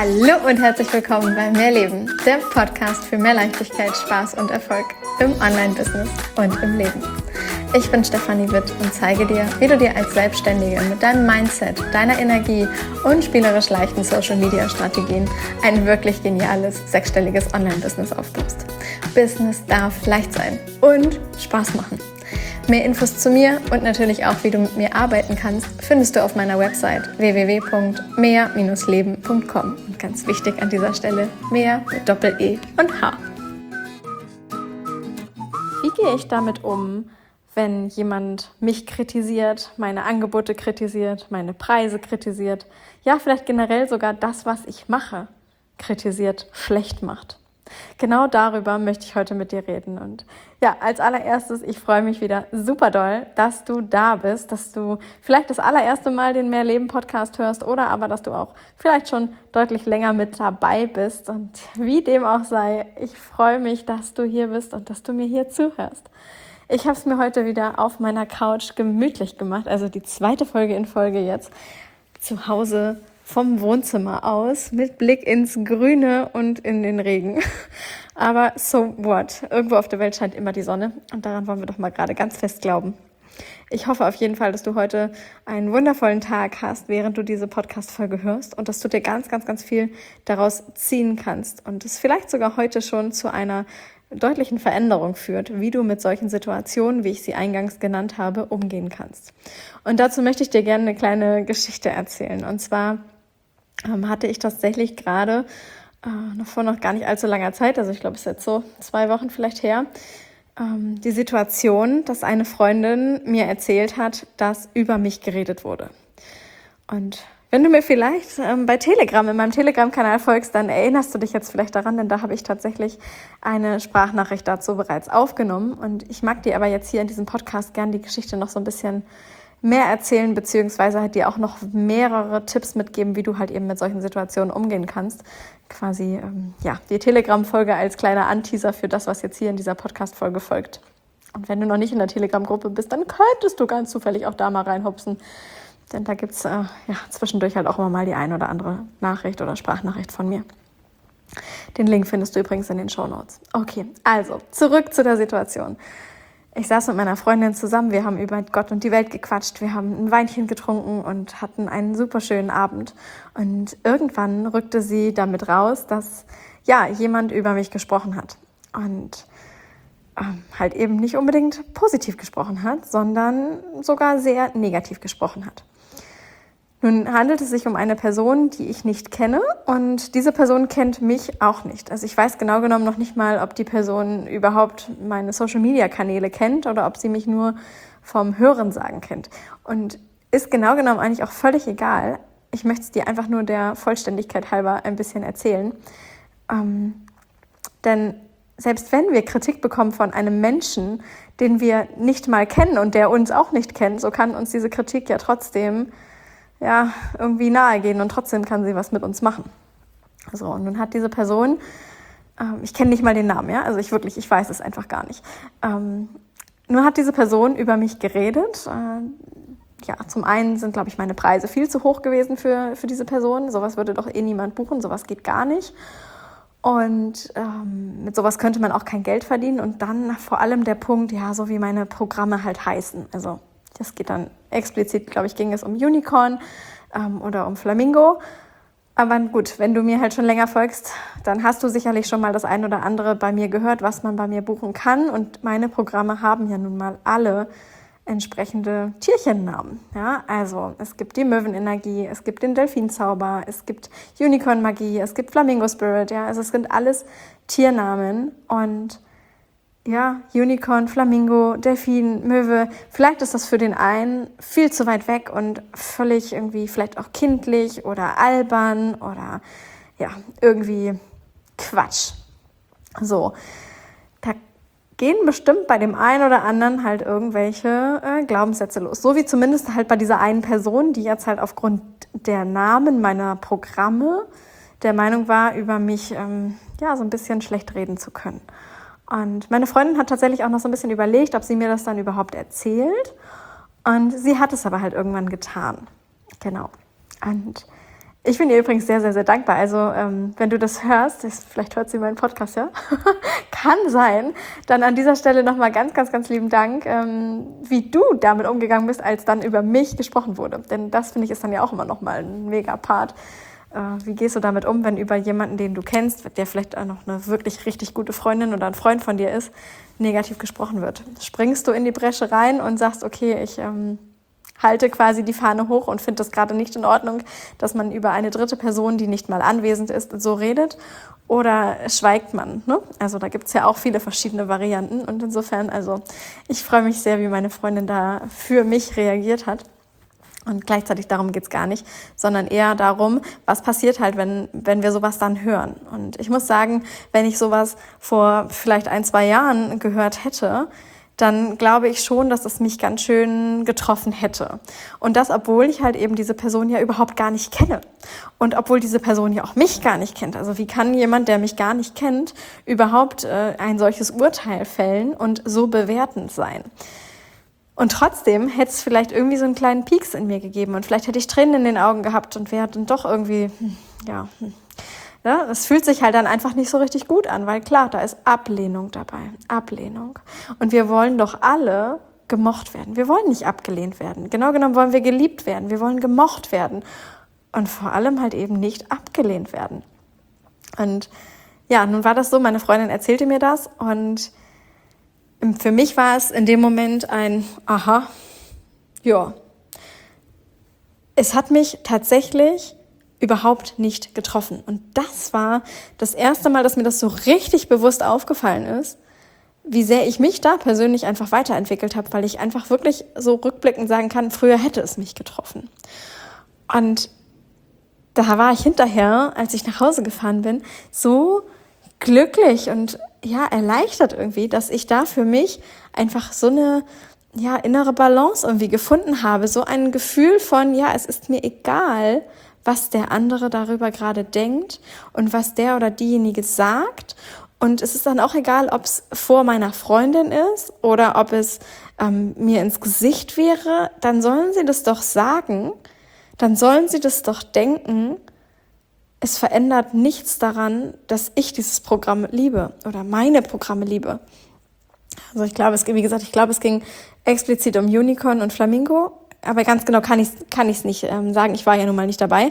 Hallo und herzlich willkommen bei Mehr Leben, der Podcast für mehr Leichtigkeit, Spaß und Erfolg im Online-Business und im Leben. Ich bin Stefanie Witt und zeige dir, wie du dir als Selbstständige mit deinem Mindset, deiner Energie und spielerisch leichten Social-Media-Strategien ein wirklich geniales, sechsstelliges Online-Business aufbaust. Business darf leicht sein und Spaß machen. Mehr Infos zu mir und natürlich auch, wie du mit mir arbeiten kannst, findest du auf meiner Website www.mehr-leben.com. Und ganz wichtig an dieser Stelle, mehr mit Doppel-E und H. Wie gehe ich damit um, wenn jemand mich kritisiert, meine Angebote kritisiert, meine Preise kritisiert, ja, vielleicht generell sogar das, was ich mache, kritisiert, schlecht macht? Genau darüber möchte ich heute mit dir reden. Und ja, als allererstes, ich freue mich wieder super doll, dass du da bist, dass du vielleicht das allererste Mal den Mehr-Leben-Podcast hörst oder aber, dass du auch vielleicht schon deutlich länger mit dabei bist. Und wie dem auch sei, ich freue mich, dass du hier bist und dass du mir hier zuhörst. Ich habe es mir heute wieder auf meiner Couch gemütlich gemacht, also die zweite Folge in Folge jetzt, zu Hause vom Wohnzimmer aus, mit Blick ins Grüne und in den Regen. Aber so what? Irgendwo auf der Welt scheint immer die Sonne und daran wollen wir doch mal gerade ganz fest glauben. Ich hoffe auf jeden Fall, dass du heute einen wundervollen Tag hast, während du diese Podcast-Folge hörst und dass du dir ganz, ganz, ganz viel daraus ziehen kannst und es vielleicht sogar heute schon zu einer deutlichen Veränderung führt, wie du mit solchen Situationen, wie ich sie eingangs genannt habe, umgehen kannst. Und dazu möchte ich dir gerne eine kleine Geschichte erzählen. Und zwar hatte ich tatsächlich gerade vor noch gar nicht allzu langer Zeit, also ich glaube, es ist jetzt so 2 Wochen vielleicht her, die Situation, dass eine Freundin mir erzählt hat, dass über mich geredet wurde. Und wenn du mir vielleicht bei Telegram, in meinem Telegram-Kanal folgst, dann erinnerst du dich jetzt vielleicht daran, denn da habe ich tatsächlich eine Sprachnachricht dazu bereits aufgenommen. Und ich mag dir aber jetzt hier in diesem Podcast gern die Geschichte noch so ein bisschen mehr erzählen, beziehungsweise halt dir auch noch mehrere Tipps mitgeben, wie du halt eben mit solchen Situationen umgehen kannst. Quasi, die Telegram-Folge als kleiner Anteaser für das, was jetzt hier in dieser Podcast-Folge folgt. Und wenn du noch nicht in der Telegram-Gruppe bist, dann könntest du ganz zufällig auch da mal reinhupsen. Denn da gibt's zwischendurch halt auch immer mal die ein oder andere Nachricht oder Sprachnachricht von mir. Den Link findest du übrigens in den Shownotes. Okay, also zurück zu der Situation. Ich saß mit meiner Freundin zusammen, wir haben über Gott und die Welt gequatscht, wir haben ein Weinchen getrunken und hatten einen super schönen Abend. Und irgendwann rückte sie damit raus, dass jemand über mich gesprochen hat. Und halt eben nicht unbedingt positiv gesprochen hat, sondern sogar sehr negativ gesprochen hat. Nun handelt es sich um eine Person, die ich nicht kenne und diese Person kennt mich auch nicht. Also ich weiß genau genommen noch nicht mal, ob die Person überhaupt meine Social-Media-Kanäle kennt oder ob sie mich nur vom Hörensagen kennt. Und ist genau genommen eigentlich auch völlig egal. Ich möchte es dir einfach nur der Vollständigkeit halber ein bisschen erzählen. Denn selbst wenn wir Kritik bekommen von einem Menschen, den wir nicht mal kennen und der uns auch nicht kennt, so kann uns diese Kritik ja trotzdem irgendwie nahe gehen und trotzdem kann sie was mit uns machen. So, und nun hat diese Person, ich kenne nicht mal den Namen, also ich weiß es einfach gar nicht. Nun hat diese Person über mich geredet. Zum einen sind, glaube ich, meine Preise viel zu hoch gewesen für diese Person. Sowas würde doch niemand buchen, sowas geht gar nicht. Und mit sowas könnte man auch kein Geld verdienen. Und dann vor allem der Punkt, so wie meine Programme halt heißen. Also das geht dann explizit, glaube ich, ging es um Unicorn oder um Flamingo. Aber gut, wenn du mir halt schon länger folgst, dann hast du sicherlich schon mal das ein oder andere bei mir gehört, was man bei mir buchen kann. Und meine Programme haben ja nun mal alle entsprechende Tierchennamen. Ja, also es gibt die Möwenenergie, es gibt den Delfinzauber, es gibt Unicorn-Magie, es gibt Flamingo Spirit. Ja, also es sind alles Tiernamen und Unicorn, Flamingo, Delfin, Möwe. Vielleicht ist das für den einen viel zu weit weg und völlig irgendwie vielleicht auch kindlich oder albern oder irgendwie Quatsch. So, da gehen bestimmt bei dem einen oder anderen halt irgendwelche Glaubenssätze los. So wie zumindest halt bei dieser einen Person, die jetzt halt aufgrund der Namen meiner Programme der Meinung war, über mich so ein bisschen schlecht reden zu können. Und meine Freundin hat tatsächlich auch noch so ein bisschen überlegt, ob sie mir das dann überhaupt erzählt. Und sie hat es aber halt irgendwann getan. Genau. Und Ich bin ihr übrigens sehr, sehr, sehr dankbar. Also wenn du das hörst, vielleicht hört sie meinen Podcast, ja, kann sein, dann an dieser Stelle nochmal ganz, ganz, ganz lieben Dank, wie du damit umgegangen bist, als dann über mich gesprochen wurde. Denn das, finde ich, ist dann ja auch immer nochmal ein mega Part. Wie gehst du damit um, wenn über jemanden, den du kennst, der vielleicht auch noch eine wirklich richtig gute Freundin oder ein Freund von dir ist, negativ gesprochen wird? Springst du in die Bresche rein und sagst, okay, ich halte quasi die Fahne hoch und finde das gerade nicht in Ordnung, dass man über eine dritte Person, die nicht mal anwesend ist, so redet? Oder schweigt man? Ne? Also da gibt es ja auch viele verschiedene Varianten. Und insofern, also ich freue mich sehr, wie meine Freundin da für mich reagiert hat. Und gleichzeitig darum geht's gar nicht, sondern eher darum, was passiert halt, wenn wir sowas dann hören. Und ich muss sagen, wenn ich sowas vor vielleicht 1-2 Jahren gehört hätte, dann glaube ich schon, dass es mich ganz schön getroffen hätte. Und das, obwohl ich halt eben diese Person ja überhaupt gar nicht kenne. Und obwohl diese Person ja auch mich gar nicht kennt. Also wie kann jemand, der mich gar nicht kennt, überhaupt ein solches Urteil fällen und so bewertend sein? Und trotzdem hätte es vielleicht irgendwie so einen kleinen Pieks in mir gegeben und vielleicht hätte ich Tränen in den Augen gehabt und wäre dann doch irgendwie, ja, es fühlt sich halt dann einfach nicht so richtig gut an, weil klar, da ist Ablehnung dabei, Ablehnung. Und wir wollen doch alle gemocht werden. Wir wollen nicht abgelehnt werden. Genau genommen wollen wir geliebt werden. Wir wollen gemocht werden und vor allem halt eben nicht abgelehnt werden. Und ja, nun war das so, meine Freundin erzählte mir das und für mich war es in dem Moment ein Aha, ja. Es hat mich tatsächlich überhaupt nicht getroffen. Und das war das erste Mal, dass mir das so richtig bewusst aufgefallen ist, wie sehr ich mich da persönlich einfach weiterentwickelt habe, weil ich einfach wirklich so rückblickend sagen kann, früher hätte es mich getroffen. Und da war ich hinterher, als ich nach Hause gefahren bin, so glücklich und ja, erleichtert irgendwie, dass ich da für mich einfach so eine innere Balance irgendwie gefunden habe. So ein Gefühl von, ja, es ist mir egal, was der andere darüber gerade denkt und was der oder diejenige sagt. Und es ist dann auch egal, ob es vor meiner Freundin ist oder ob es mir ins Gesicht wäre. Dann sollen sie das doch sagen, dann sollen sie das doch denken. Es verändert nichts daran, dass ich dieses Programm liebe oder meine Programme liebe. Also ich glaube, es ging explizit um Unicorn und Flamingo, aber ganz genau kann ich es nicht sagen. Ich war ja nun mal nicht dabei.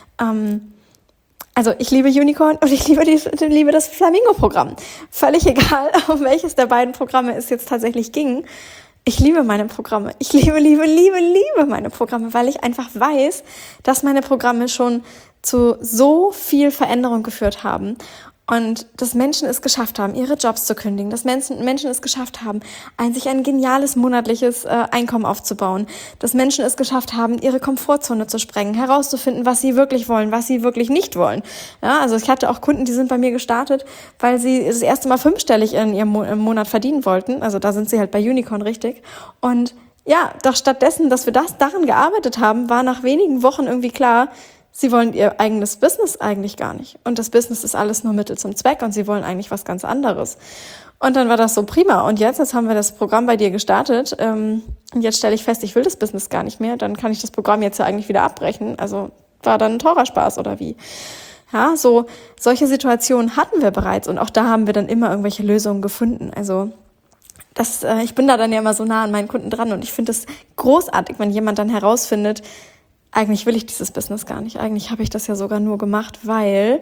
Also ich liebe Unicorn und ich liebe das Flamingo-Programm. Völlig egal, um welches der beiden Programme es jetzt tatsächlich ging. Ich liebe meine Programme. Ich liebe meine Programme, weil ich einfach weiß, dass meine Programme schon zu so viel Veränderung geführt haben und dass Menschen es geschafft haben, ihre Jobs zu kündigen, dass Menschen es geschafft haben, sich ein geniales monatliches Einkommen aufzubauen, dass Menschen es geschafft haben, ihre Komfortzone zu sprengen, herauszufinden, was sie wirklich wollen, was sie wirklich nicht wollen. Ja, also ich hatte auch Kunden, die sind bei mir gestartet, weil sie das erste Mal 5-stellig in ihrem Monat verdienen wollten. Also da sind sie halt bei Unicorn richtig. Und ja, doch stattdessen, dass wir daran gearbeitet haben, war nach wenigen Wochen irgendwie klar, sie wollen ihr eigenes Business eigentlich gar nicht. Und das Business ist alles nur Mittel zum Zweck und sie wollen eigentlich was ganz anderes. Und dann war das so prima. Und jetzt haben wir das Programm bei dir gestartet. Und jetzt stelle ich fest, ich will das Business gar nicht mehr. Dann kann ich das Programm jetzt ja eigentlich wieder abbrechen. Also war dann ein teurer Spaß oder wie? Ja, solche Situationen hatten wir bereits. Und auch da haben wir dann immer irgendwelche Lösungen gefunden. Also ich bin da dann ja immer so nah an meinen Kunden dran. Und ich finde es großartig, wenn jemand dann herausfindet, eigentlich will ich dieses Business gar nicht. Eigentlich habe ich das ja sogar nur gemacht, weil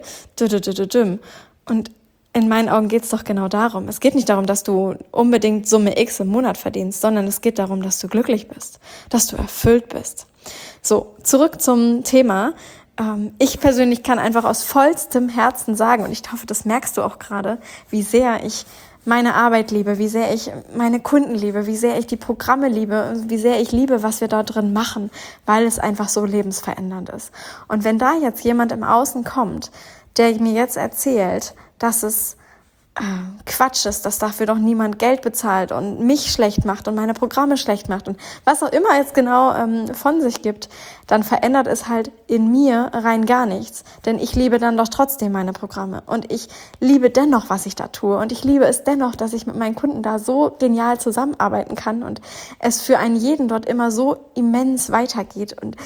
Und in meinen Augen geht es doch genau darum. Es geht nicht darum, dass du unbedingt Summe X im Monat verdienst, sondern es geht darum, dass du glücklich bist, dass du erfüllt bist. So, zurück zum Thema. Ich persönlich kann einfach aus vollstem Herzen sagen, und ich hoffe, das merkst du auch gerade, wie sehr ich meine Arbeit liebe, wie sehr ich meine Kunden liebe, wie sehr ich die Programme liebe, wie sehr ich liebe, was wir da drin machen, weil es einfach so lebensverändernd ist. Und wenn da jetzt jemand im Außen kommt, der mir jetzt erzählt, dass es Quatsch ist, dass dafür doch niemand Geld bezahlt und mich schlecht macht und meine Programme schlecht macht und was auch immer jetzt genau von sich gibt, dann verändert es halt in mir rein gar nichts. Denn ich liebe dann doch trotzdem meine Programme und ich liebe dennoch, was ich da tue und ich liebe es dennoch, dass ich mit meinen Kunden da so genial zusammenarbeiten kann und es für einen jeden dort immer so immens weitergeht und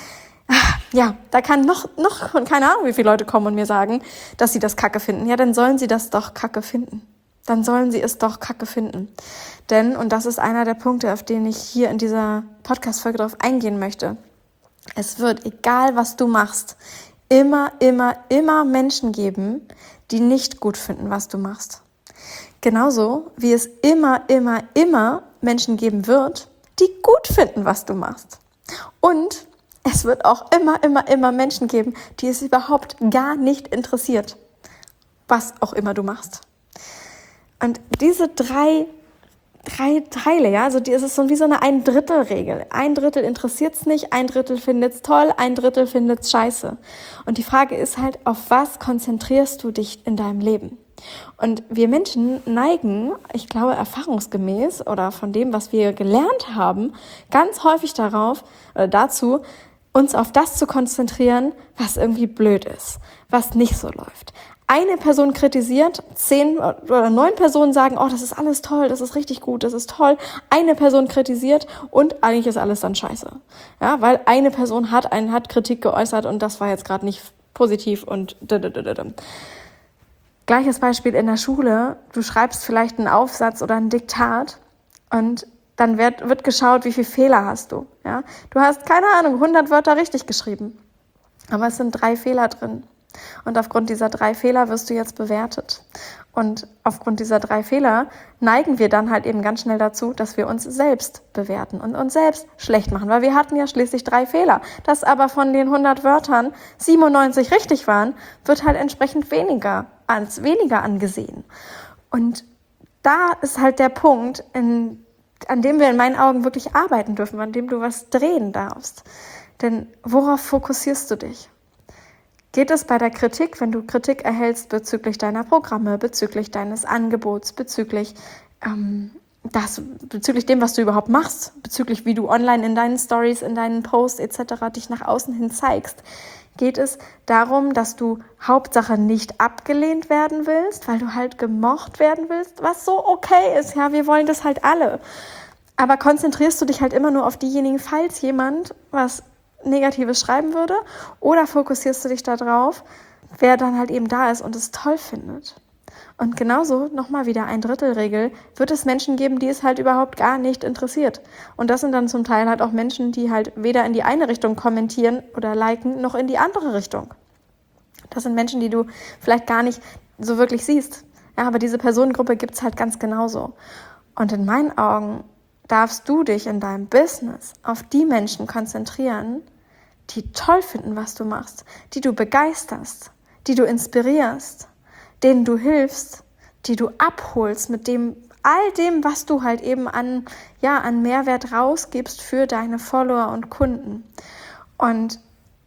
Ja, da kann noch keine Ahnung, wie viele Leute kommen und mir sagen, dass sie das Kacke finden. Ja, dann sollen sie das doch Kacke finden. Dann sollen sie es doch Kacke finden. Denn, und das ist einer der Punkte, auf den ich hier in dieser Podcast-Folge drauf eingehen möchte, es wird, egal was du machst, immer Menschen geben, die nicht gut finden, was du machst. Genauso wie es immer Menschen geben wird, die gut finden, was du machst. Und es wird auch immer Menschen geben, die es überhaupt gar nicht interessiert, was auch immer du machst. Und diese drei Teile, ja, also es ist so wie so eine Ein-Drittel-Regel. 1/3 interessiert's nicht, 1/3 findet's toll, 1/3 findet's scheiße. Und die Frage ist halt, auf was konzentrierst du dich in deinem Leben? Und wir Menschen neigen, ich glaube erfahrungsgemäß oder von dem, was wir gelernt haben, ganz häufig dazu, uns auf das zu konzentrieren, was irgendwie blöd ist, was nicht so läuft. Eine Person kritisiert, 10 oder 9 Personen sagen, oh, das ist alles toll, das ist richtig gut, das ist toll. Eine Person kritisiert und eigentlich ist alles dann scheiße. Ja, weil eine Person hat Kritik geäußert und das war jetzt gerade nicht positiv und Gleiches Beispiel in der Schule, du schreibst vielleicht einen Aufsatz oder ein Diktat und dann wird geschaut, wie viele Fehler hast du. Ja? Du hast, keine Ahnung, 100 Wörter richtig geschrieben, aber es sind 3 Fehler drin. Und aufgrund dieser 3 Fehler wirst du jetzt bewertet. Und aufgrund dieser 3 Fehler neigen wir dann halt eben ganz schnell dazu, dass wir uns selbst bewerten und uns selbst schlecht machen, weil wir hatten ja schließlich 3 Fehler. Dass aber von den 100 Wörtern 97 richtig waren, wird halt entsprechend weniger angesehen. Und da ist halt der Punkt, an dem wir in meinen Augen wirklich arbeiten dürfen, an dem du was drehen darfst. Denn worauf fokussierst du dich? Geht es bei der Kritik, wenn du Kritik erhältst bezüglich deiner Programme, bezüglich deines Angebots, bezüglich dem, was du überhaupt machst, bezüglich wie du online in deinen Stories, in deinen Posts etc. dich nach außen hin zeigst, geht es darum, dass du Hauptsache nicht abgelehnt werden willst, weil du halt gemocht werden willst, was so okay ist, ja, wir wollen das halt alle. Aber konzentrierst du dich halt immer nur auf diejenigen, falls jemand was Negatives schreiben würde, oder fokussierst du dich darauf, wer dann halt eben da ist und es toll findet? Und genauso, nochmal wieder 1/3-Regel, wird es Menschen geben, die es halt überhaupt gar nicht interessiert. Und das sind dann zum Teil halt auch Menschen, die halt weder in die eine Richtung kommentieren oder liken, noch in die andere Richtung. Das sind Menschen, die du vielleicht gar nicht so wirklich siehst. Ja, aber diese Personengruppe gibt's halt ganz genauso. Und in meinen Augen darfst du dich in deinem Business auf die Menschen konzentrieren, die toll finden, was du machst, die du begeisterst, die du inspirierst, denen du hilfst, die du abholst mit all dem, was du halt eben an Mehrwert rausgibst für deine Follower und Kunden. Und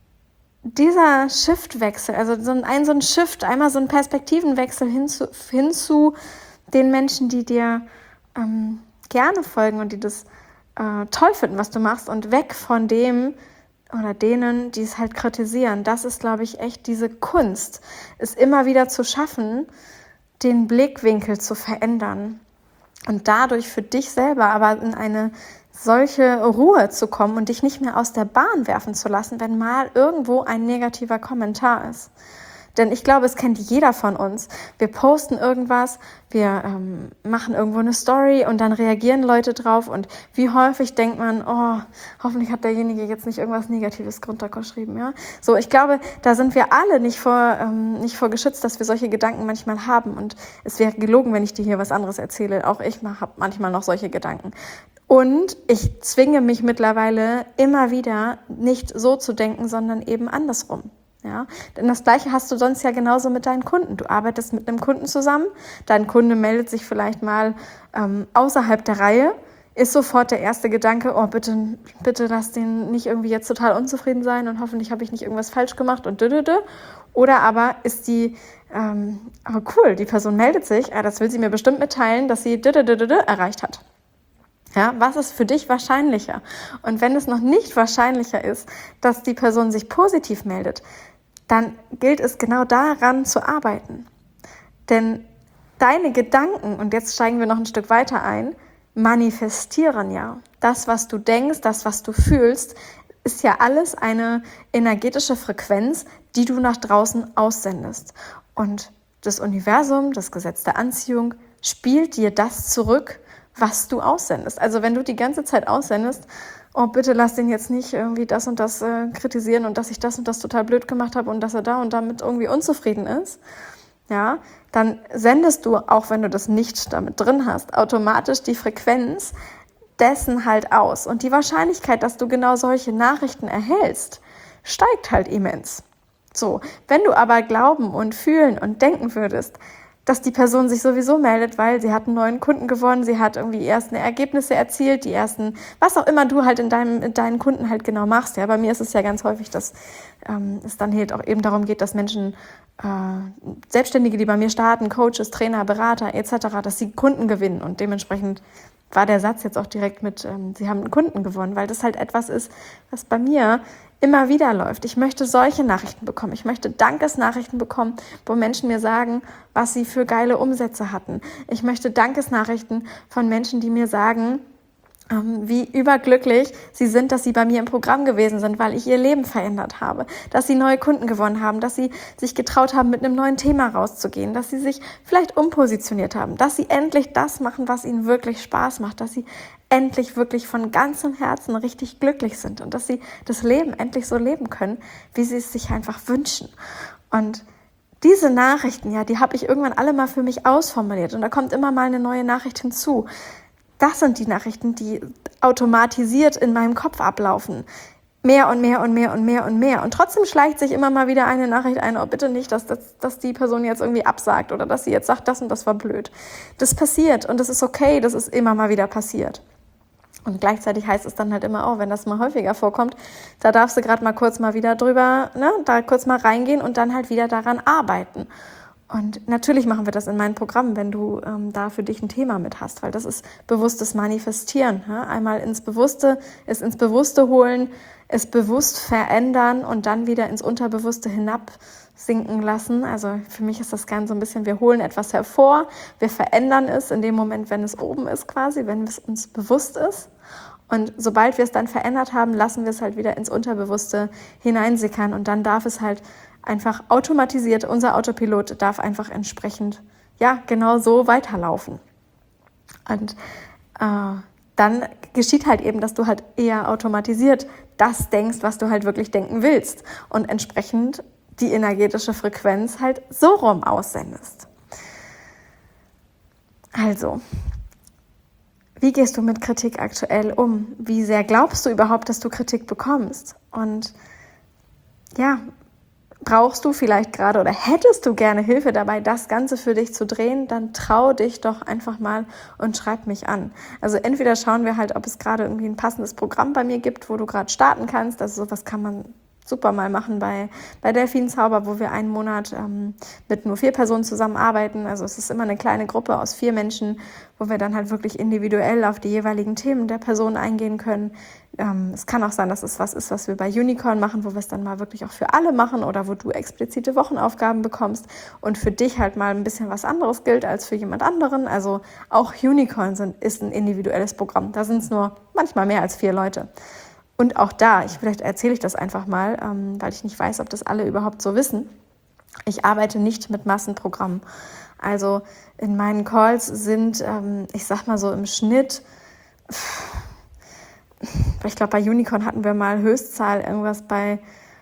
dieser Shiftwechsel, also so ein Shift, einmal so ein Perspektivenwechsel hin zu den Menschen, die dir gerne folgen und die das toll finden, was du machst, und weg von dem oder denen, die es halt kritisieren. Das ist, glaube ich, echt diese Kunst, es immer wieder zu schaffen, den Blickwinkel zu verändern und dadurch für dich selber aber in eine solche Ruhe zu kommen und dich nicht mehr aus der Bahn werfen zu lassen, wenn mal irgendwo ein negativer Kommentar ist. Denn ich glaube, es kennt jeder von uns. Wir posten irgendwas, wir machen irgendwo eine Story und dann reagieren Leute drauf. Und wie häufig denkt man, oh, hoffentlich hat derjenige jetzt nicht irgendwas Negatives runtergeschrieben. Ja? So, ich glaube, da sind wir alle nicht vor geschützt, dass wir solche Gedanken manchmal haben. Und es wäre gelogen, wenn ich dir hier was anderes erzähle. Auch ich habe manchmal noch solche Gedanken. Und ich zwinge mich mittlerweile immer wieder, nicht so zu denken, sondern eben andersrum. Ja, denn das Gleiche hast du sonst ja genauso mit deinen Kunden. Du arbeitest mit einem Kunden zusammen, dein Kunde meldet sich vielleicht mal außerhalb der Reihe, ist sofort der erste Gedanke, oh bitte lass den nicht irgendwie jetzt total unzufrieden sein und hoffentlich habe ich nicht irgendwas falsch gemacht und Oder aber ist aber cool, die Person meldet sich, das will sie mir bestimmt mitteilen, dass sie erreicht hat. Ja, was ist für dich wahrscheinlicher? Und wenn es noch nicht wahrscheinlicher ist, dass die Person sich positiv meldet, dann gilt es genau daran zu arbeiten. Denn deine Gedanken, und jetzt steigen wir noch ein Stück weiter ein, manifestieren ja. Das, was du denkst, das, was du fühlst, ist ja alles eine energetische Frequenz, die du nach draußen aussendest. Und das Universum, das Gesetz der Anziehung, spielt dir das zurück, was du aussendest. Also wenn du die ganze Zeit aussendest, oh, bitte lass den jetzt nicht irgendwie das und das kritisieren und dass ich das und das total blöd gemacht habe und dass er da und damit irgendwie unzufrieden ist, ja, dann sendest du, auch wenn du das nicht damit drin hast, automatisch die Frequenz dessen halt aus. Und die Wahrscheinlichkeit, dass du genau solche Nachrichten erhältst, steigt halt immens. So, wenn du aber glauben und fühlen und denken würdest, dass die Person sich sowieso meldet, weil sie hat einen neuen Kunden gewonnen, sie hat irgendwie die ersten Ergebnisse erzielt, die ersten, was auch immer du halt in deinen Kunden halt genau machst. Ja, bei mir ist es ja ganz häufig, dass es dann halt auch eben darum geht, dass Menschen, Selbstständige, die bei mir starten, Coaches, Trainer, Berater etc., dass sie Kunden gewinnen. Und dementsprechend war der Satz jetzt auch direkt mit, sie haben einen Kunden gewonnen, weil das halt etwas ist, was bei mir immer wieder läuft. Ich möchte solche Nachrichten bekommen. Ich möchte Dankesnachrichten bekommen, wo Menschen mir sagen, was sie für geile Umsätze hatten. Ich möchte Dankesnachrichten von Menschen, die mir sagen, wie überglücklich sie sind, dass sie bei mir im Programm gewesen sind, weil ich ihr Leben verändert habe, dass sie neue Kunden gewonnen haben, dass sie sich getraut haben, mit einem neuen Thema rauszugehen, dass sie sich vielleicht umpositioniert haben, dass sie endlich das machen, was ihnen wirklich Spaß macht, dass sie endlich wirklich von ganzem Herzen richtig glücklich sind und dass sie das Leben endlich so leben können, wie sie es sich einfach wünschen. Und diese Nachrichten, ja, die habe ich irgendwann alle mal für mich ausformuliert und da kommt immer mal eine neue Nachricht hinzu. Das sind die Nachrichten, die automatisiert in meinem Kopf ablaufen. Mehr und mehr und mehr und mehr und mehr. Und trotzdem schleicht sich immer mal wieder eine Nachricht ein, oh bitte nicht, dass die Person jetzt irgendwie absagt oder dass sie jetzt sagt, das und das war blöd. Das passiert und das ist okay, das ist immer mal wieder passiert. Und gleichzeitig heißt es dann halt immer, oh, wenn das mal häufiger vorkommt, da darfst du gerade mal kurz mal wieder drüber, da kurz mal reingehen und dann halt wieder daran arbeiten. Und natürlich machen wir das in meinen Programmen, wenn du da für dich ein Thema mit hast, weil das ist bewusstes Manifestieren. Ja? Einmal ins Bewusste holen, es bewusst verändern und dann wieder ins Unterbewusste hinabsinken lassen. Also für mich ist das Ganze so ein bisschen, wir holen etwas hervor, wir verändern es in dem Moment, wenn es oben ist quasi, wenn es uns bewusst ist. Und sobald wir es dann verändert haben, lassen wir es halt wieder ins Unterbewusste hineinsickern und dann darf es halt einfach automatisiert, unser Autopilot darf einfach entsprechend, ja, genau so weiterlaufen. Und dann geschieht halt eben, dass du halt eher automatisiert das denkst, was du halt wirklich denken willst und entsprechend die energetische Frequenz halt so rum aussendest. Also, wie gehst du mit Kritik aktuell um? Wie sehr glaubst du überhaupt, dass du Kritik bekommst? Und ja, brauchst du vielleicht gerade oder hättest du gerne Hilfe dabei, das Ganze für dich zu drehen, dann trau dich doch einfach mal und schreib mich an. Also entweder schauen wir halt, ob es gerade irgendwie ein passendes Programm bei mir gibt, wo du gerade starten kannst. Also sowas kann man super mal machen bei Delfinzauber, wo wir einen Monat mit nur 4 Personen zusammenarbeiten. Also es ist immer eine kleine Gruppe aus 4 Menschen, wo wir dann halt wirklich individuell auf die jeweiligen Themen der Person eingehen können. Es kann auch sein, dass es was ist, was wir bei Unicorn machen, wo wir es dann mal wirklich auch für alle machen oder wo du explizite Wochenaufgaben bekommst und für dich halt mal ein bisschen was anderes gilt als für jemand anderen. Also auch Unicorn ist ein individuelles Programm. Da sind es nur manchmal mehr als 4 Leute. Und auch da, vielleicht erzähle ich das einfach mal, weil ich nicht weiß, ob das alle überhaupt so wissen. Ich arbeite nicht mit Massenprogrammen. Also in meinen Calls sind, ich sag mal so im Schnitt, ich glaube bei Unicorn hatten wir mal Höchstzahl irgendwas bei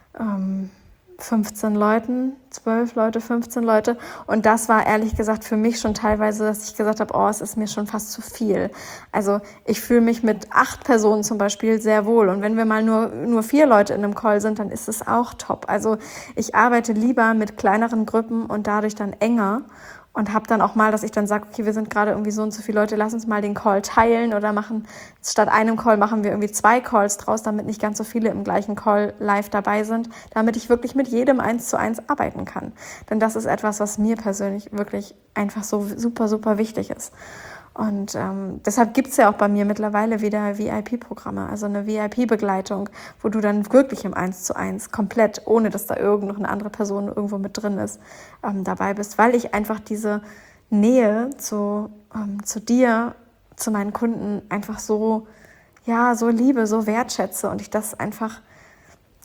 15 Leuten, 12 Leute, 15 Leute. Und das war ehrlich gesagt für mich schon teilweise, dass ich gesagt habe, oh, es ist mir schon fast zu viel. Also ich fühle mich mit 8 Personen zum Beispiel sehr wohl. Und wenn wir mal nur 4 Leute in einem Call sind, dann ist es auch top. Also ich arbeite lieber mit kleineren Gruppen und dadurch dann enger. Und habe dann auch mal, dass ich dann sage, okay, wir sind gerade irgendwie so und so viele Leute, lass uns mal den Call teilen oder machen, statt einem Call machen wir irgendwie 2 Calls draus, damit nicht ganz so viele im gleichen Call live dabei sind, damit ich wirklich mit jedem 1:1 arbeiten kann. Denn das ist etwas, was mir persönlich wirklich einfach so super, super wichtig ist. Und deshalb gibt es ja auch bei mir mittlerweile wieder VIP-Programme, also eine VIP-Begleitung, wo du dann wirklich im 1:1 komplett, ohne dass da noch eine andere Person irgendwo mit drin ist, dabei bist, weil ich einfach diese Nähe zu dir, zu meinen Kunden einfach so liebe, so wertschätze und ich das einfach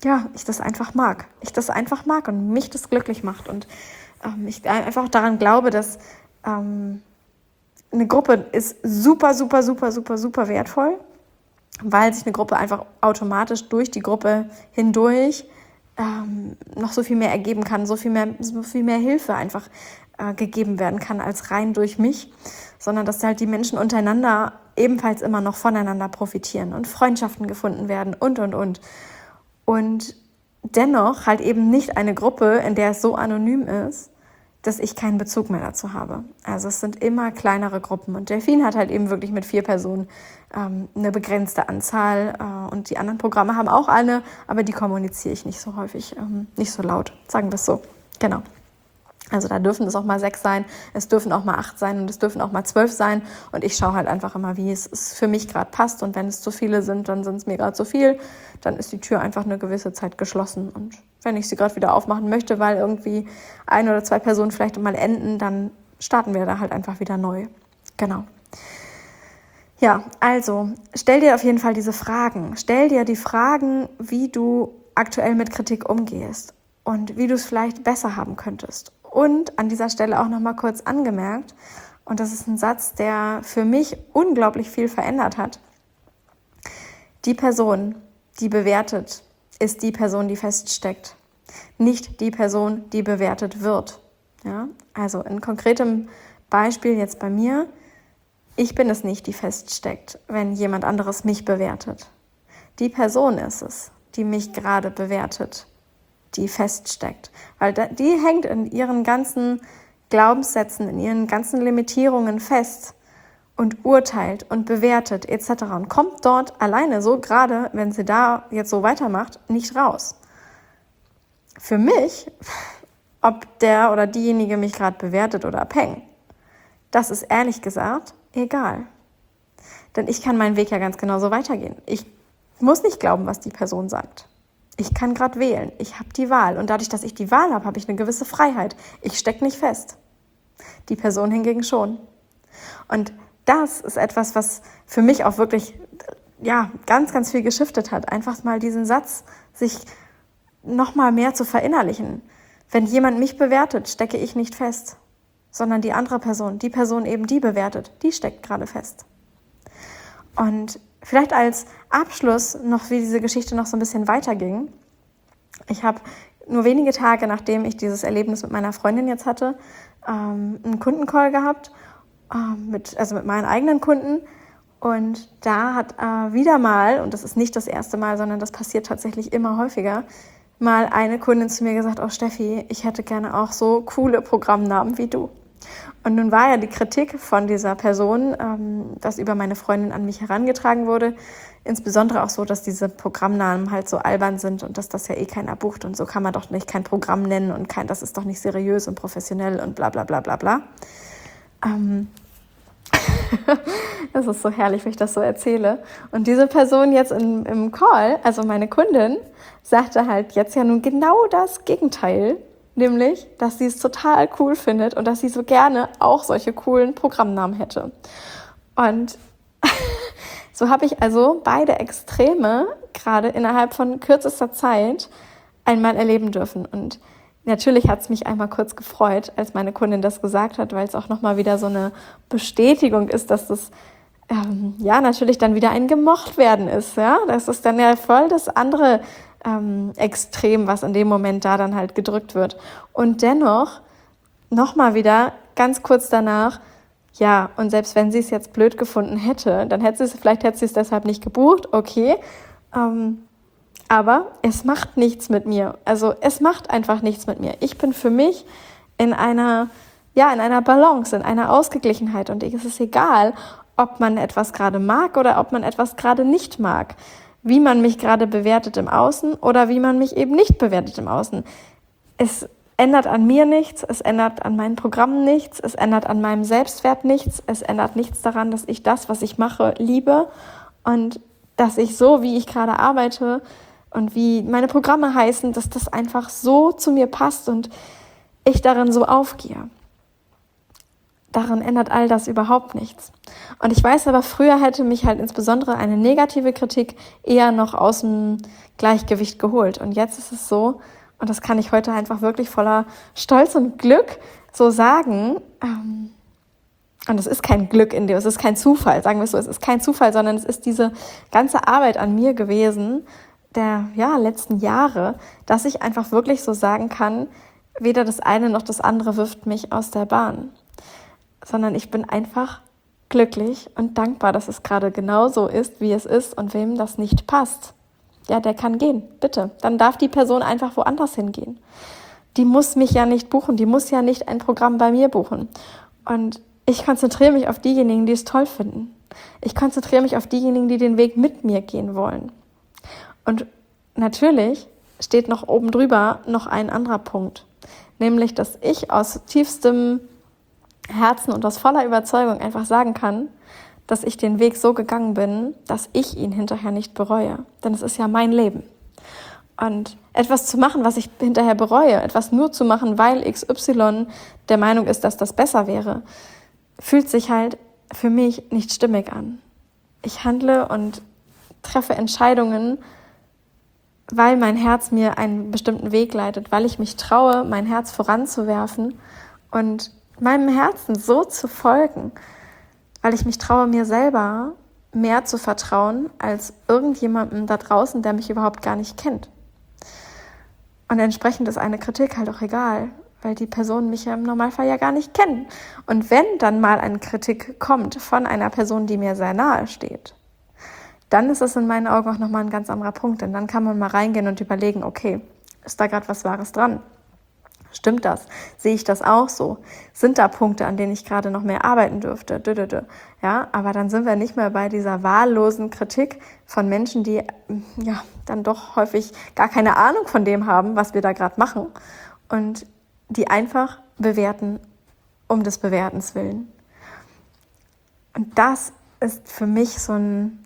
ich das einfach mag. Ich das einfach mag und mich das glücklich macht. Und ich einfach daran glaube, dass eine Gruppe ist super, super, super, super, super wertvoll, weil sich eine Gruppe einfach automatisch durch die Gruppe hindurch noch so viel mehr ergeben kann, so viel mehr Hilfe einfach gegeben werden kann als rein durch mich, sondern dass halt die Menschen untereinander ebenfalls immer noch voneinander profitieren und Freundschaften gefunden werden und. Und dennoch halt eben nicht eine Gruppe, in der es so anonym ist, dass ich keinen Bezug mehr dazu habe. Also es sind immer kleinere Gruppen und Delfin hat halt eben wirklich mit 4 Personen eine begrenzte Anzahl und die anderen Programme haben auch eine, aber die kommuniziere ich nicht so häufig, nicht so laut, sagen wir es so. Genau. Also da dürfen es auch mal 6 sein, es dürfen auch mal 8 sein und es dürfen auch mal 12 sein und ich schaue halt einfach immer, wie es für mich gerade passt und wenn es zu viele sind, dann sind es mir gerade zu viel, dann ist die Tür einfach eine gewisse Zeit geschlossen und wenn ich sie gerade wieder aufmachen möchte, weil irgendwie 1 oder 2 Personen vielleicht mal enden, dann starten wir da halt einfach wieder neu. Genau. Ja, also stell dir auf jeden Fall diese Fragen. Stell dir die Fragen, wie du aktuell mit Kritik umgehst und wie du es vielleicht besser haben könntest. Und an dieser Stelle auch nochmal kurz angemerkt, und das ist ein Satz, der für mich unglaublich viel verändert hat. Die Person, die bewertet, ist die Person, die feststeckt. Nicht die Person, die bewertet wird. Ja? Also in konkretem Beispiel jetzt bei mir, ich bin es nicht, die feststeckt, wenn jemand anderes mich bewertet. Die Person ist es, die mich gerade bewertet, die feststeckt. Weil die hängt in ihren ganzen Glaubenssätzen, in ihren ganzen Limitierungen fest und urteilt und bewertet etc. und kommt dort alleine so, gerade wenn sie da jetzt so weitermacht, nicht raus. Für mich, ob der oder diejenige mich gerade bewertet oder abhängt, das ist ehrlich gesagt egal. Denn ich kann meinen Weg ja ganz genauso weitergehen. Ich muss nicht glauben, was die Person sagt. Ich kann gerade wählen. Ich habe die Wahl. Und dadurch, dass ich die Wahl habe, habe ich eine gewisse Freiheit. Ich stecke nicht fest. Die Person hingegen schon. Und das ist etwas, was für mich auch wirklich ganz, ganz viel geschiftet hat. Einfach mal diesen Satz sich noch mal mehr zu verinnerlichen. Wenn jemand mich bewertet, stecke ich nicht fest. Sondern die andere Person, die Person eben, die bewertet, die steckt gerade fest. Und vielleicht als Abschluss noch, wie diese Geschichte noch so ein bisschen weiterging. Ich habe nur wenige Tage, nachdem ich dieses Erlebnis mit meiner Freundin jetzt hatte, einen Kundencall gehabt, mit meinen eigenen Kunden. Und da hat wieder mal, und das ist nicht das erste Mal, sondern das passiert tatsächlich immer häufiger, mal eine Kundin zu mir gesagt, oh Steffi, ich hätte gerne auch so coole Programmnamen wie du. Und nun war ja die Kritik von dieser Person, dass über meine Freundin an mich herangetragen wurde, insbesondere auch so, dass diese Programmnamen halt so albern sind und dass das ja eh keiner bucht und so kann man doch nicht kein Programm nennen und das ist doch nicht seriös und professionell und bla bla bla bla bla. Das ist so herrlich, wenn ich das so erzähle. Und diese Person jetzt im Call, also meine Kundin, sagte halt jetzt ja nun genau das Gegenteil. Nämlich, dass sie es total cool findet und dass sie so gerne auch solche coolen Programmnamen hätte. Und so habe ich also beide Extreme gerade innerhalb von kürzester Zeit einmal erleben dürfen. Und natürlich hat es mich einmal kurz gefreut, als meine Kundin das gesagt hat, weil es auch nochmal wieder so eine Bestätigung ist, dass das natürlich dann wieder ein Gemochtwerden ist. Ja? Das ist dann ja voll das andere Extrem, was in dem Moment da dann halt gedrückt wird. Und dennoch, nochmal wieder, ganz kurz danach, ja, und selbst wenn sie es jetzt blöd gefunden hätte, dann hätte sie es deshalb nicht gebucht, okay, aber es macht nichts mit mir. Also es macht einfach nichts mit mir. Ich bin für mich in einer Balance, in einer Ausgeglichenheit und es ist egal, ob man etwas gerade mag oder ob man etwas gerade nicht mag. Wie man mich gerade bewertet im Außen oder wie man mich eben nicht bewertet im Außen. Es ändert an mir nichts, es ändert an meinen Programmen nichts, es ändert an meinem Selbstwert nichts, es ändert nichts daran, dass ich das, was ich mache, liebe und dass ich so, wie ich gerade arbeite und wie meine Programme heißen, dass das einfach so zu mir passt und ich darin so aufgehe. daran ändert all das überhaupt nichts. Und ich weiß aber, früher hätte mich halt insbesondere eine negative Kritik eher noch aus dem Gleichgewicht geholt. Und jetzt ist es so, und das kann ich heute einfach wirklich voller Stolz und Glück so sagen, und es ist kein Glück in dem, es ist kein Zufall, sagen wir es so, es ist kein Zufall, sondern es ist diese ganze Arbeit an mir gewesen, der letzten Jahre, dass ich einfach wirklich so sagen kann, weder das eine noch das andere wirft mich aus der Bahn, sondern ich bin einfach glücklich und dankbar, dass es gerade genau so ist, wie es ist, und wem das nicht passt, ja, der kann gehen, bitte. Dann darf die Person einfach woanders hingehen. Die muss mich ja nicht buchen, die muss ja nicht ein Programm bei mir buchen. Und ich konzentriere mich auf diejenigen, die es toll finden. Ich konzentriere mich auf diejenigen, die den Weg mit mir gehen wollen. Und natürlich steht noch oben drüber noch ein anderer Punkt, nämlich, dass ich aus tiefstem Herzen und aus voller Überzeugung einfach sagen kann, dass ich den Weg so gegangen bin, dass ich ihn hinterher nicht bereue. Denn es ist ja mein Leben. Und etwas zu machen, was ich hinterher bereue, etwas nur zu machen, weil XY der Meinung ist, dass das besser wäre, fühlt sich halt für mich nicht stimmig an. Ich handle und treffe Entscheidungen, weil mein Herz mir einen bestimmten Weg leitet, weil ich mich traue, mein Herz voranzuwerfen und meinem Herzen so zu folgen, weil ich mich traue, mir selber mehr zu vertrauen als irgendjemandem da draußen, der mich überhaupt gar nicht kennt. Und entsprechend ist eine Kritik halt auch egal, weil die Personen mich ja im Normalfall ja gar nicht kennen. Und wenn dann mal eine Kritik kommt von einer Person, die mir sehr nahe steht, dann ist es in meinen Augen auch nochmal ein ganz anderer Punkt. Denn dann kann man mal reingehen und überlegen, okay, ist da gerade was Wahres dran? Stimmt das? Sehe ich das auch so? Sind da Punkte, an denen ich gerade noch mehr arbeiten dürfte? Ja, aber dann sind wir nicht mehr bei dieser wahllosen Kritik von Menschen, die ja dann doch häufig gar keine Ahnung von dem haben, was wir da gerade machen, und die einfach bewerten um des Bewertens willen. Und das ist für mich so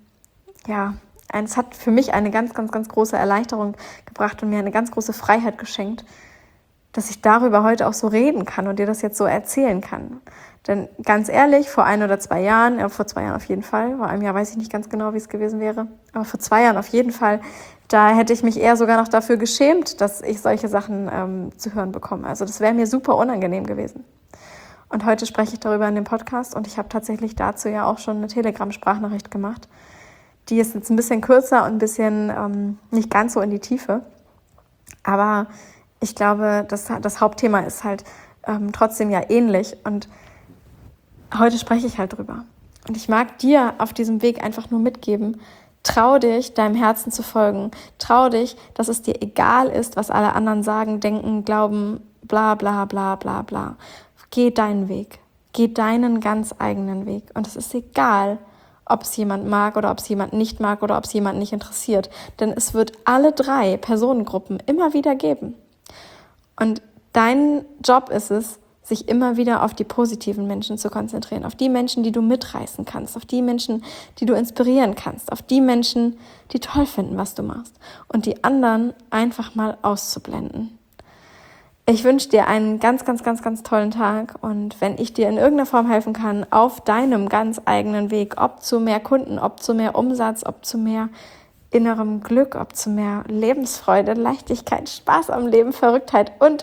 es hat für mich eine ganz, ganz, ganz große Erleichterung gebracht und mir eine ganz große Freiheit geschenkt, dass ich darüber heute auch so reden kann und dir das jetzt so erzählen kann. Denn ganz ehrlich, vor 1 oder 2 Jahren, vor 2 Jahren auf jeden Fall, vor einem Jahr weiß ich nicht ganz genau, wie es gewesen wäre, aber vor 2 Jahren auf jeden Fall, da hätte ich mich eher sogar noch dafür geschämt, dass ich solche Sachen zu hören bekomme. Also das wäre mir super unangenehm gewesen. Und heute spreche ich darüber in dem Podcast und ich habe tatsächlich dazu ja auch schon eine Telegram-Sprachnachricht gemacht. Die ist jetzt ein bisschen kürzer und ein bisschen nicht ganz so in die Tiefe, aber ich glaube, das Hauptthema ist halt trotzdem ja ähnlich, und heute spreche ich halt drüber. Und ich mag dir auf diesem Weg einfach nur mitgeben, trau dich, deinem Herzen zu folgen. Trau dich, dass es dir egal ist, was alle anderen sagen, denken, glauben, bla bla bla bla bla. Geh deinen Weg. Geh deinen ganz eigenen Weg. Und es ist egal, ob es jemand mag oder ob es jemand nicht mag oder ob es jemand nicht interessiert. Denn es wird alle 3 Personengruppen immer wieder geben. Und dein Job ist es, sich immer wieder auf die positiven Menschen zu konzentrieren, auf die Menschen, die du mitreißen kannst, auf die Menschen, die du inspirieren kannst, auf die Menschen, die toll finden, was du machst, und die anderen einfach mal auszublenden. Ich wünsche dir einen ganz, ganz, ganz, ganz tollen Tag, und wenn ich dir in irgendeiner Form helfen kann, auf deinem ganz eigenen Weg, ob zu mehr Kunden, ob zu mehr Umsatz, ob zu mehr innerem Glück, ob zu mehr Lebensfreude, Leichtigkeit, Spaß am Leben, Verrücktheit und.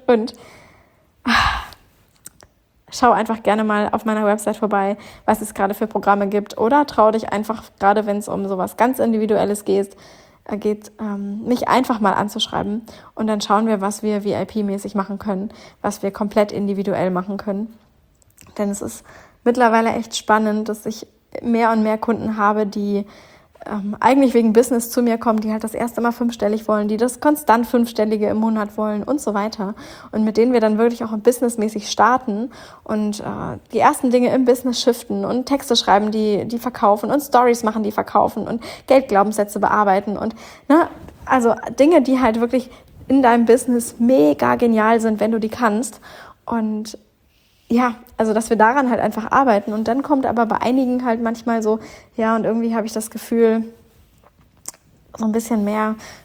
Schau einfach gerne mal auf meiner Website vorbei, was es gerade für Programme gibt, oder trau dich einfach, gerade wenn es um sowas ganz Individuelles geht, mich einfach mal anzuschreiben, und dann schauen wir, was wir VIP-mäßig machen können, was wir komplett individuell machen können. Denn es ist mittlerweile echt spannend, dass ich mehr und mehr Kunden habe, die eigentlich wegen Business zu mir kommen, die halt das erste Mal 5-stellig wollen, die das konstant 5-stellige im Monat wollen und so weiter. Und mit denen wir dann wirklich auch businessmäßig starten und die ersten Dinge im Business shiften und Texte schreiben, die verkaufen, und Stories machen, die verkaufen, und Geldglaubenssätze bearbeiten und also Dinge, die halt wirklich in deinem Business mega genial sind, wenn du die kannst. Und ja, also dass wir daran halt einfach arbeiten. Und dann kommt aber bei einigen halt manchmal so, ja, und irgendwie habe ich das Gefühl, so ein bisschen mehr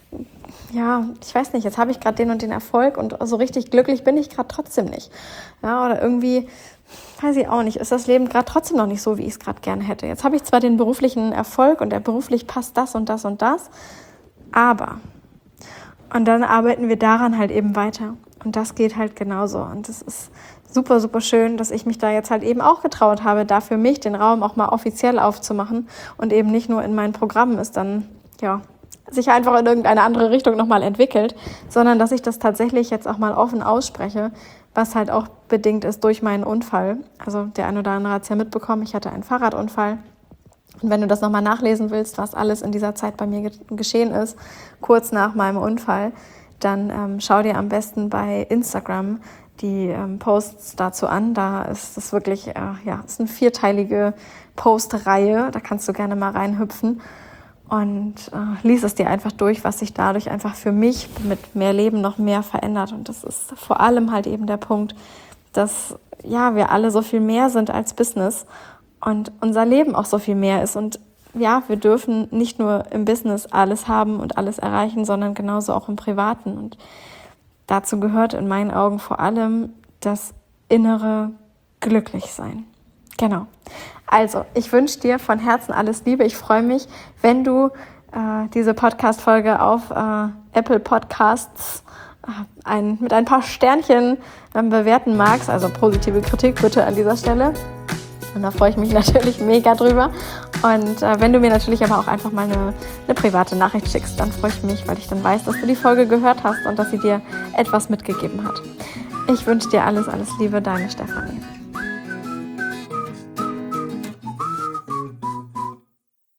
ja, ich weiß nicht, jetzt habe ich gerade den und den Erfolg und so richtig glücklich bin ich gerade trotzdem nicht. Ja, oder irgendwie, weiß ich auch nicht, ist das Leben gerade trotzdem noch nicht so, wie ich es gerade gerne hätte. Jetzt habe ich zwar den beruflichen Erfolg und der beruflich passt das und das und das, aber, und dann arbeiten wir daran halt eben weiter. Und das geht halt genauso. Und es ist super, super schön, dass ich mich da jetzt halt eben auch getraut habe, da für mich den Raum auch mal offiziell aufzumachen und eben nicht nur in meinen Programmen ist dann, ja, sich einfach in irgendeine andere Richtung nochmal entwickelt, sondern dass ich das tatsächlich jetzt auch mal offen ausspreche, was halt auch bedingt ist durch meinen Unfall. Also der eine oder andere hat es ja mitbekommen, ich hatte einen Fahrradunfall. Und wenn du das nochmal nachlesen willst, was alles in dieser Zeit bei mir geschehen ist, kurz nach meinem Unfall, dann schau dir am besten bei Instagram die Posts dazu an. Da ist es wirklich, ist eine 4-teilige Postreihe. Da kannst du gerne mal reinhüpfen und lies es dir einfach durch, was sich dadurch einfach für mich mit mehr Leben noch mehr verändert. Und das ist vor allem halt eben der Punkt, dass wir alle so viel mehr sind als Business und unser Leben auch so viel mehr ist. Und ja, wir dürfen nicht nur im Business alles haben und alles erreichen, sondern genauso auch im Privaten. Und dazu gehört in meinen Augen vor allem das innere Glücklichsein. Genau. Also, ich wünsche dir von Herzen alles Liebe. Ich freue mich, wenn du diese Podcast-Folge auf Apple Podcasts mit ein paar Sternchen bewerten magst. Also positive Kritik bitte an dieser Stelle. Und da freue ich mich natürlich mega drüber. Und wenn du mir natürlich aber auch einfach mal eine private Nachricht schickst, dann freue ich mich, weil ich dann weiß, dass du die Folge gehört hast und dass sie dir etwas mitgegeben hat. Ich wünsche dir alles, alles Liebe, deine Stefanie.